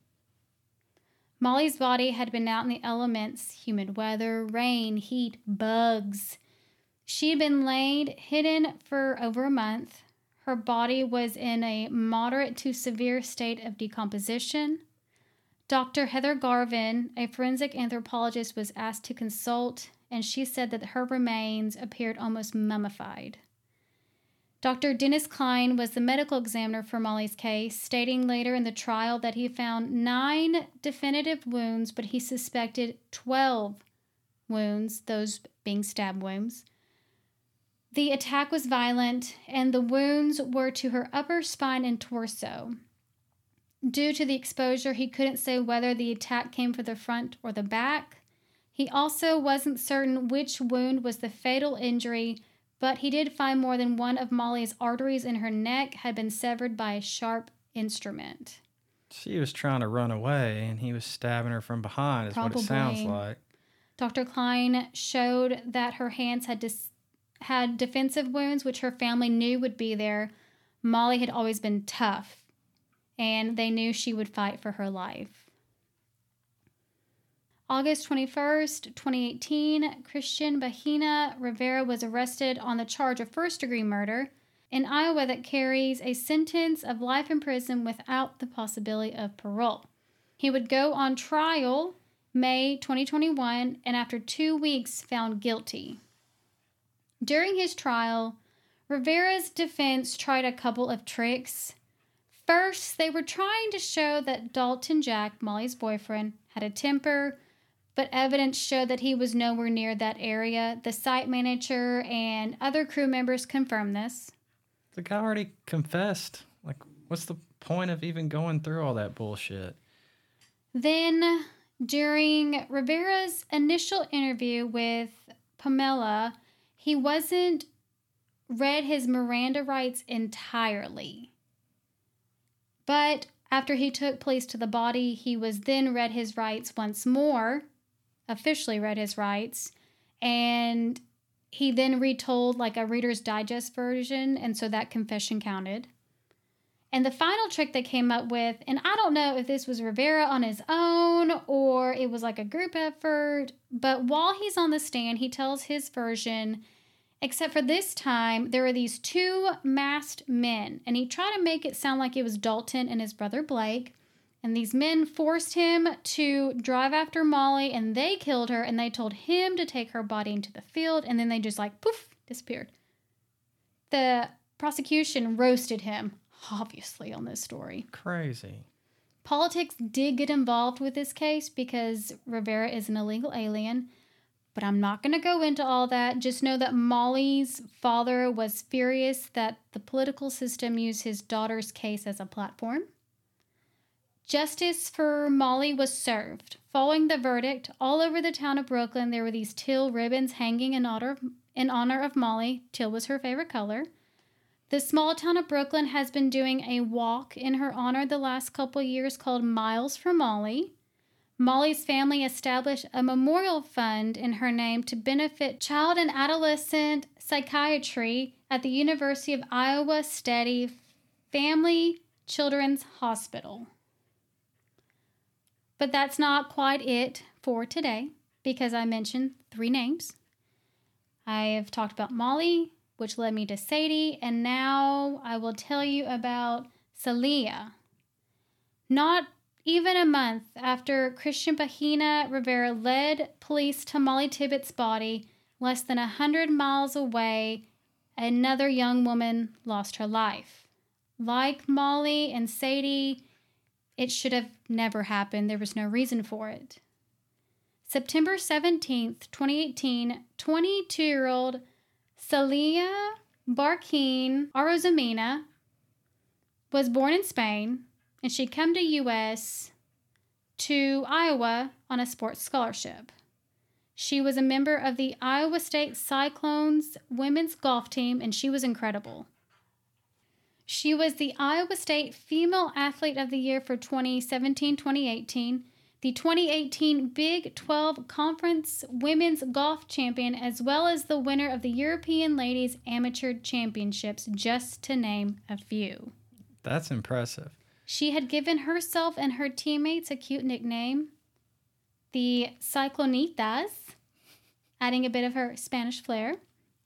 [SPEAKER 2] Molly's body had been out in the elements, humid weather, rain, heat, bugs. She had been laid hidden for over a month. Her body was in a moderate to severe state of decomposition. Dr. Heather Garvin, a forensic anthropologist, was asked to consult, and she said that her remains appeared almost mummified. Dr. Dennis Klein was the medical examiner for Molly's case, stating later in the trial that he found 9 definitive wounds, but he suspected 12 wounds, those being stab wounds. The attack was violent, and the wounds were to her upper spine and torso. Due to the exposure, he couldn't say whether the attack came from the front or the back. He also wasn't certain which wound was the fatal injury, but he did find more than one of Molly's arteries in her neck had been severed by a sharp instrument.
[SPEAKER 1] She was trying to run away, and he was stabbing her from behind, is
[SPEAKER 2] Probably.
[SPEAKER 1] what it sounds like.
[SPEAKER 2] Dr. Klein showed that her hands had defensive wounds, which her family knew would be there. Molly had always been tough, and they knew she would fight for her life. August 21st, 2018, Christian Bahina Rivera was arrested on the charge of first-degree murder in Iowa that carries a sentence of life in prison without the possibility of parole. He would go on trial May 2021 and after 2 weeks found guilty. During his trial, Rivera's defense tried a couple of tricks. First, they were trying to show that Dalton Jack, Molly's boyfriend, had a temper, but evidence showed that he was nowhere near that area. The site manager and other crew members confirmed this.
[SPEAKER 1] The guy already confessed. Like, what's the point of even going through all that bullshit?
[SPEAKER 2] Then, during Rivera's initial interview with Pamela, he wasn't read his Miranda rights entirely. But after he took police to the body, he was then read his rights once more, officially read his rights, and he then retold like a Reader's Digest version, and so that confession counted. And the final trick they came up with, and I don't know if this was Rivera on his own or it was like a group effort, but while he's on the stand, he tells his version, except for this time, there were these 2 masked men, and he tried to make it sound like it was Dalton and his brother Blake. And these men forced him to drive after Molly, and they killed her, and they told him to take her body into the field, and then they just like, poof, disappeared. The prosecution roasted him, obviously, on this story.
[SPEAKER 1] Crazy.
[SPEAKER 2] Politics did get involved with this case because Rivera is an illegal alien, But I'm not going to go into all that. Just know that Molly's father was furious that the political system used his daughter's case as a platform. Justice for Molly was served. Following the verdict, all over the town of Brooklyn, there were these teal ribbons hanging in honor of Molly. Teal was her favorite color. The small town of Brooklyn has been doing a walk in her honor the last couple years called Miles for Molly. Molly's family established a memorial fund in her name to benefit child and adolescent psychiatry at the University of Iowa Steady Family Children's Hospital. But that's not quite it for today, because I mentioned 3 names. I have talked about Molly, which led me to Sadie, and now I will tell you about Celia. Not even a month after Christian Pahina Rivera led police to Molly Tibbetts' body, less than 100 miles away, another young woman lost her life. Like Molly and Sadie, it should have never happened. There was no reason for it. September 17th, 2018, 22-year-old Celia Barquin Arozamena was born in Spain, and she'd come to U.S. to Iowa on a sports scholarship. She was a member of the Iowa State Cyclones women's golf team, and she was incredible. She was the Iowa State Female Athlete of the Year for 2017-2018, the 2018 Big 12 Conference Women's Golf Champion, as well as the winner of the European Ladies Amateur Championships, just to name a few.
[SPEAKER 1] That's impressive.
[SPEAKER 2] She had given herself and her teammates a cute nickname, the Cyclonitas, adding a bit of her Spanish flair.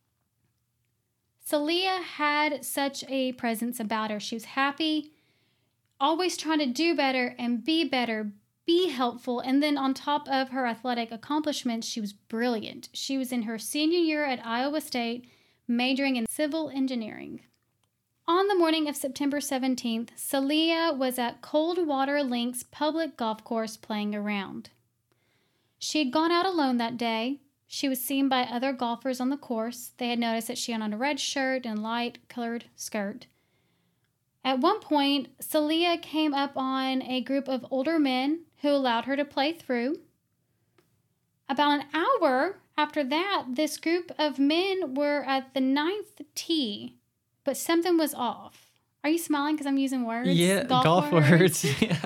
[SPEAKER 2] Celia had such a presence about her. She was happy, always trying to do better and be helpful. And then on top of her athletic accomplishments, she was brilliant. She was in her senior year at Iowa State, majoring in civil engineering. On the morning of September 17th, Celia was at Coldwater Links public golf course playing around. She had gone out alone that day. She was seen by other golfers on the course. They had noticed that she had on a red shirt and light-colored skirt. At one point, Celia came up on a group of older men who allowed her to play through. About an hour after that, this group of men were at the 9th tee, but something was off. Are you smiling because I'm using words?
[SPEAKER 1] Yeah, golf words. Yeah.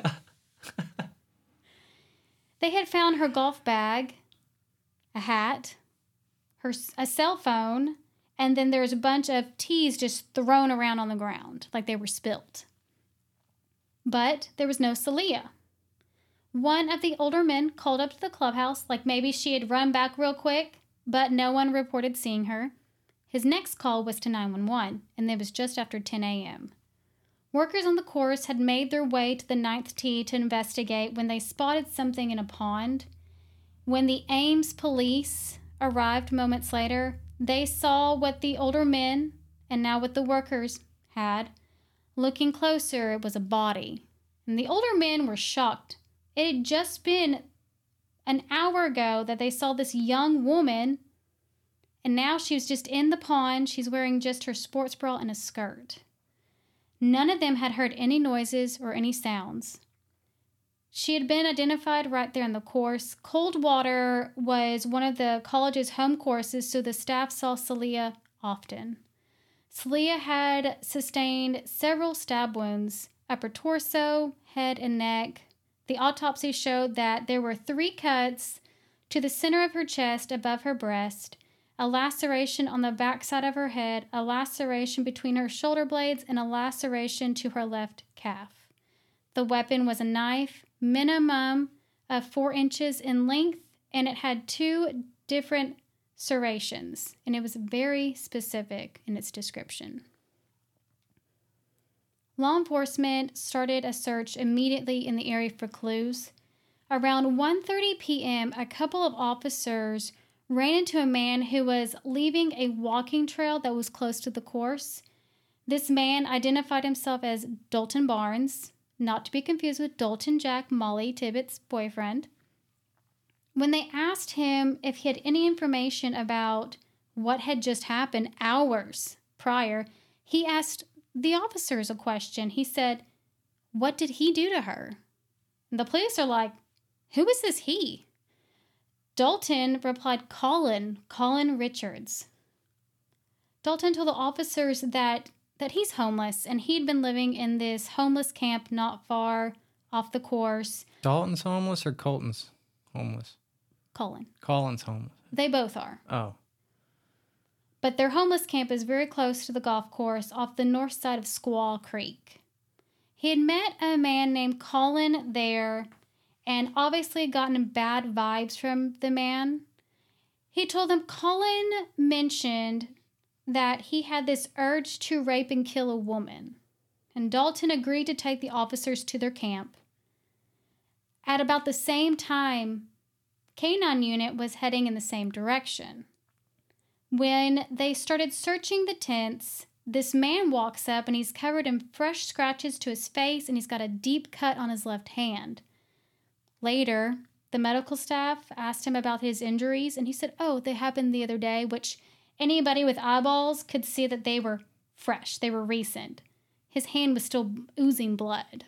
[SPEAKER 2] They had found her golf bag, a hat, a cell phone, and then there's a bunch of tees just thrown around on the ground, like they were spilt. But there was no Celia. One of the older men called up to the clubhouse, like maybe she had run back real quick, but no one reported seeing her. His next call was to 911, and it was just after 10 a.m. Workers on the course had made their way to the 9th tee to investigate when they spotted something in a pond. When the Ames police arrived moments later, they saw what the older men, and now what the workers, had. Looking closer, it was a body. And the older men were shocked. It had just been an hour ago that they saw this young woman, and now she was just in the pond. She's wearing just her sports bra and a skirt. None of them had heard any noises or any sounds. She had been identified right there in the course. Coldwater was one of the college's home courses, so the staff saw Celia often. Celia had sustained several stab wounds, upper torso, head, and neck. The autopsy showed that there were 3 cuts to the center of her chest above her breast, a laceration on the backside of her head, a laceration between her shoulder blades, and a laceration to her left calf. The weapon was a knife, minimum of 4 inches in length, and it had 2 different serrations, and it was very specific in its description. Law enforcement started a search immediately in the area for clues. Around 1:30 p.m., a couple of officers ran into a man who was leaving a walking trail that was close to the course. This man identified himself as Dalton Barnes, not to be confused with Dalton Jack, Molly Tibbetts' boyfriend. When they asked him if he had any information about what had just happened hours prior, he asked the officers a question. He said, "What did he do to her?" And the police are like, "Who is this he?" Dalton replied, Colin Richards. Dalton told the officers that he's homeless, and he'd been living in this homeless camp not far off the course.
[SPEAKER 1] Dalton's homeless or Colton's homeless?
[SPEAKER 2] Colin's
[SPEAKER 1] homeless.
[SPEAKER 2] They both are.
[SPEAKER 1] Oh.
[SPEAKER 2] But their homeless camp is very close to the golf course off the north side of Squaw Creek. He had met a man named Colin there and obviously gotten bad vibes from the man. He told them Colin mentioned that he had this urge to rape and kill a woman, and Dalton agreed to take the officers to their camp. At about the same time, K-9 unit was heading in the same direction. When they started searching the tents, this man walks up and he's covered in fresh scratches to his face and he's got a deep cut on his left hand. Later, the medical staff asked him about his injuries and he said, "Oh, they happened the other day," which anybody with eyeballs could see that they were fresh, they were recent. His hand was still oozing blood.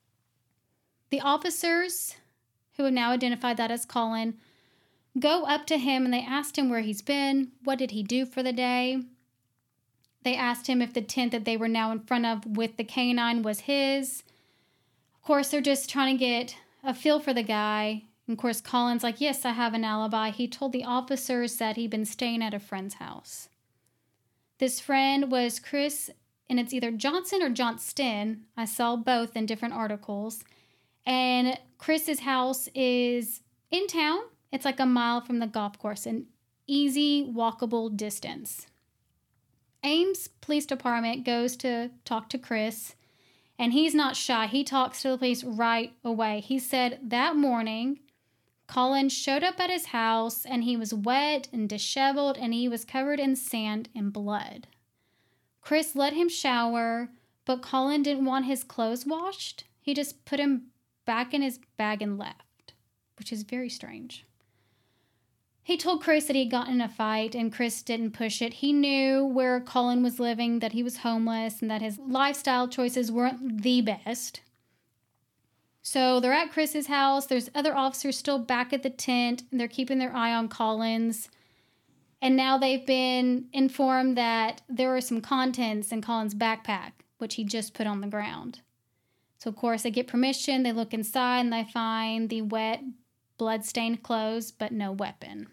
[SPEAKER 2] The officers, who have now identified that as Colin, go up to him and they asked him where he's been, what did he do for the day. They asked him if the tent that they were now in front of with the K-9 was his. Of course, they're just trying to get a feel for the guy. And of course, Colin's like, "Yes, I have an alibi." He told the officers that he'd been staying at a friend's house. This friend was Chris, and it's either Johnson or Johnston. I saw both in different articles. And Chris's house is in town. It's like a mile from the golf course, an easy walkable distance. Ames Police Department goes to talk to Chris, and he's not shy. He talks to the police right away. He said that morning, Colin showed up at his house, and he was wet and disheveled, and he was covered in sand and blood. Chris let him shower, but Colin didn't want his clothes washed. He just put him back in his bag and left, which is very strange. He told Chris that he had gotten in a fight, and Chris didn't push it. He knew where Colin was living, that he was homeless, and that his lifestyle choices weren't the best. So they're at Chris's house. There's other officers still back at the tent, and they're keeping their eye on Colin's. And now they've been informed that there are some contents in Colin's backpack, which he just put on the ground. So, of course, they get permission. They look inside, and they find the wet, blood-stained clothes, but no weapon.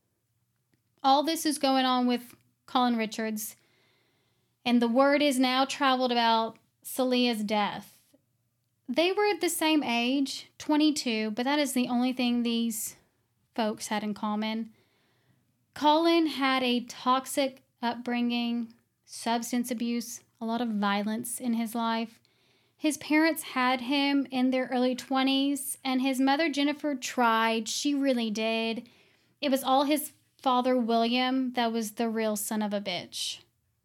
[SPEAKER 2] All this is going on with Colin Richards, and the word is now traveled about Saleha's death. They were the same age, 22, but that is the only thing these folks had in common. Colin had a toxic upbringing, substance abuse, a lot of violence in his life. His parents had him in their early 20s, and his mother, Jennifer, tried. She really did. It was all his father, William, that was the real son of a bitch.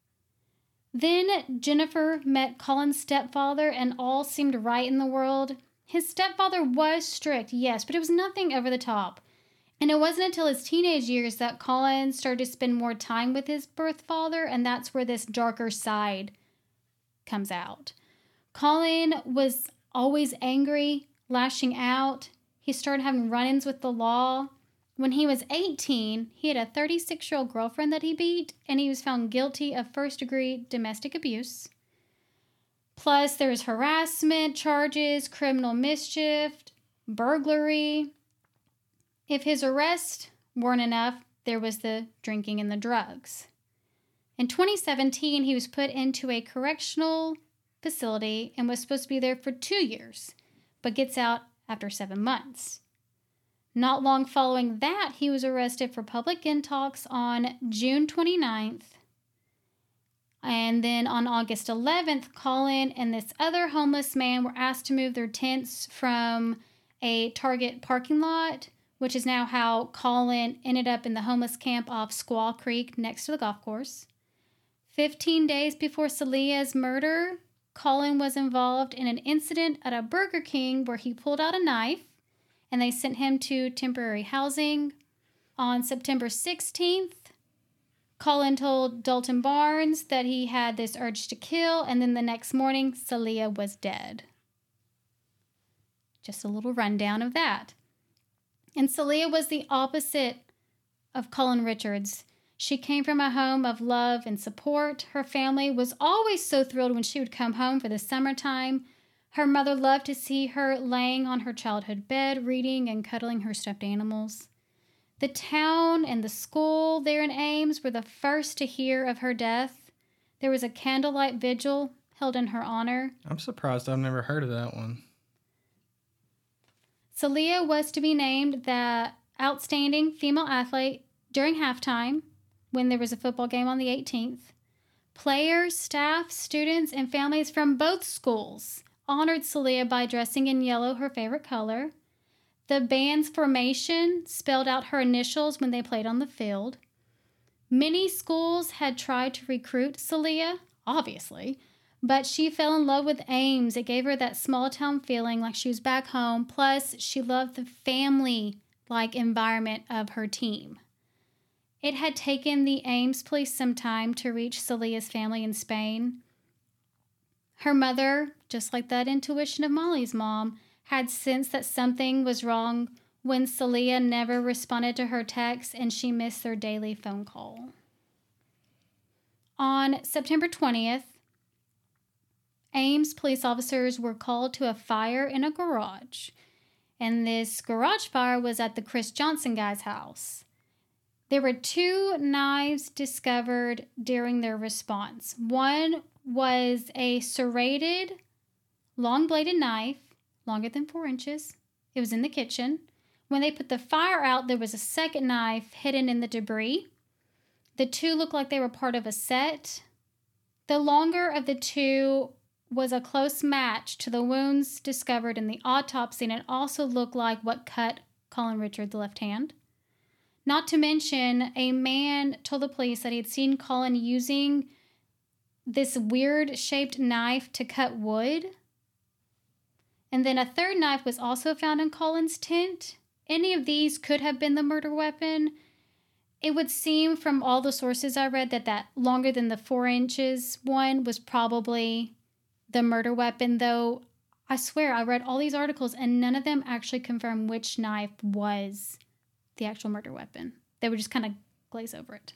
[SPEAKER 2] Then Jennifer met Colin's stepfather, and all seemed right in the world. His stepfather was strict, yes, but it was nothing over the top. And it wasn't until his teenage years that Colin started to spend more time with his birth father, and that's where this darker side comes out. Colin was always angry, lashing out. He started having run-ins with the law. When he was 18, he had a 36-year-old girlfriend that he beat, and he was found guilty of first-degree domestic abuse. Plus, there's harassment charges, criminal mischief, burglary. If his arrests weren't enough, there was the drinking and the drugs. In 2017, he was put into a correctional facility and was supposed to be there for 2 years, but gets out after 7 months. Not long following that, he was arrested for public intox on June 29th. And then on August 11th, Colin and this other homeless man were asked to move their tents from a Target parking lot, which is now how Colin ended up in the homeless camp off Squaw Creek next to the golf course. 15 days before Saleha's murder, Colin was involved in an incident at a Burger King where he pulled out a knife and they sent him to temporary housing. On September 16th, Colin told Dalton Barnes that he had this urge to kill, and then the next morning, Celia was dead. Just a little rundown of that. And Celia was the opposite of Colin Richards. She came from a home of love and support. Her family was always so thrilled when she would come home for the summertime. Her mother loved to see her laying on her childhood bed, reading and cuddling her stuffed animals. The town and the school there in Ames were the first to hear of her death. There was a candlelight vigil held in her honor.
[SPEAKER 1] I'm surprised I've never heard of that one.
[SPEAKER 2] Celia was to be named the outstanding female athlete during halftime when there was a football game on the 18th. Players, staff, students, and families from both schools honored Celia by dressing in yellow, her favorite color. The band's formation spelled out her initials when they played on the field. Many schools had tried to recruit Celia, obviously, but she fell in love with Ames. It gave her that small town feeling like she was back home. Plus, she loved the family-like environment of her team. It had taken the Ames police some time to reach Celia's family in Spain. Her mother, just like that intuition of Molly's mom, had sensed that something was wrong when Celia never responded to her texts and she missed their daily phone call. On September 20th, Ames police officers were called to a fire in a garage, and this garage fire was at the Chris Johnson guy's house. There were 2 knives discovered during their response. One was a serrated, long-bladed knife, longer than 4 inches. It was in the kitchen. When they put the fire out, there was a second knife hidden in the debris. The 2 looked like they were part of a set. The longer of the 2 was a close match to the wounds discovered in the autopsy, and it also looked like what cut Colin Richards' left hand. Not to mention, a man told the police that he had seen Colin using this weird-shaped knife to cut wood. And then a third knife was also found in Colin's tent. Any of these could have been the murder weapon. It would seem from all the sources I read that longer than the 4 inches one was probably the murder weapon, though I swear I read all these articles and none of them actually confirm which knife was the actual murder weapon. They would just kind of glaze over it.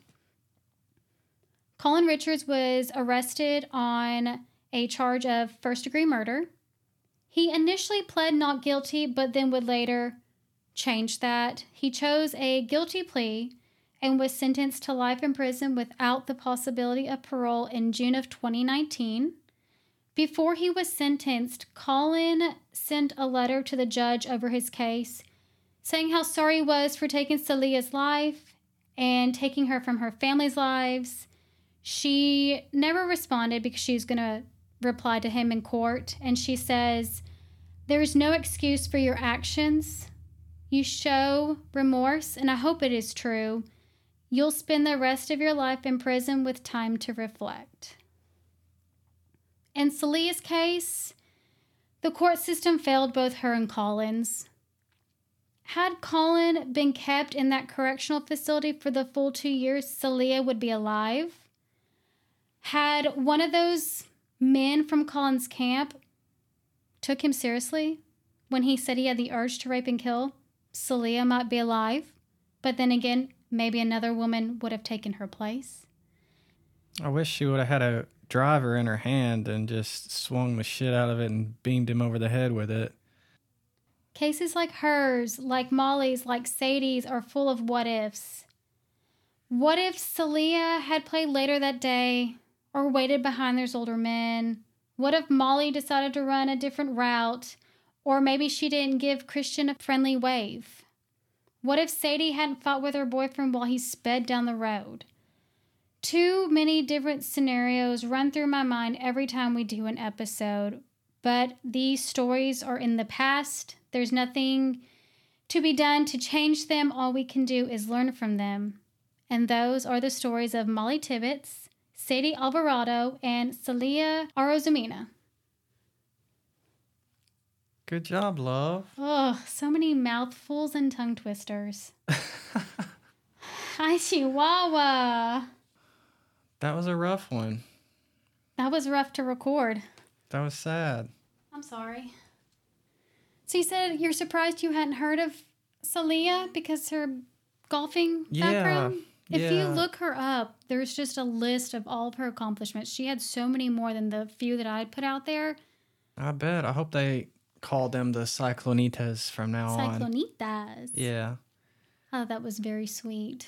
[SPEAKER 2] Colin Richards was arrested on a charge of first-degree murder. He initially pled not guilty, but then would later change that. He chose a guilty plea and was sentenced to life in prison without the possibility of parole in June of 2019. Before he was sentenced, Colin sent a letter to the judge over his case, saying how sorry he was for taking Celia's life and taking her from her family's lives. She never responded because she was going to reply to him in court, and she says, "There is no excuse for your actions. You show remorse, and I hope it is true. You'll spend the rest of your life in prison with time to reflect." In Celia's case, the court system failed both her and Colin's. Had Colin been kept in that correctional facility for the full 2 years, Celia would be alive. Had one of those men from Colin's camp took him seriously when he said he had the urge to rape and kill, Celia might be alive. But then again, maybe another woman would have taken her place.
[SPEAKER 1] I wish she would have had a driver in her hand and just swung the shit out of it and beamed him over the head with it.
[SPEAKER 2] Cases like hers, like Molly's, like Sadie's, are full of what ifs. What if Celia had played later that day or waited behind those older men? What if Molly decided to run a different route, or maybe she didn't give Christian a friendly wave? What if Sadie hadn't fought with her boyfriend while he sped down the road? Too many different scenarios run through my mind every time we do an episode, but these stories are in the past. There's nothing to be done to change them. All we can do is learn from them. And those are the stories of Molly Tibbetts, Sadie Alvarado, and Celia Arozamena.
[SPEAKER 1] Good job, love.
[SPEAKER 2] Oh, so many mouthfuls and tongue twisters. Hi, Chihuahua.
[SPEAKER 1] That was a rough one.
[SPEAKER 2] That was rough to record.
[SPEAKER 1] That was sad.
[SPEAKER 2] I'm sorry. So you said you're surprised you hadn't heard of Celia because her golfing background? If you look her up, there's just a list of all of her accomplishments. She had so many more than the few that I'd put out there.
[SPEAKER 1] I bet. I hope they call them the Cyclonitas from now on.
[SPEAKER 2] Cyclonitas.
[SPEAKER 1] Yeah.
[SPEAKER 2] Oh, that was very sweet.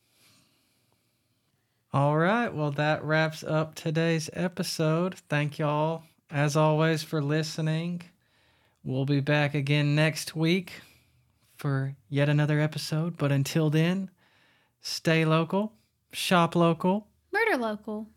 [SPEAKER 1] All right. Well, that wraps up today's episode. Thank y'all, as always, for listening. We'll be back again next week for yet another episode. But until then, stay local, shop local,
[SPEAKER 2] Murder local.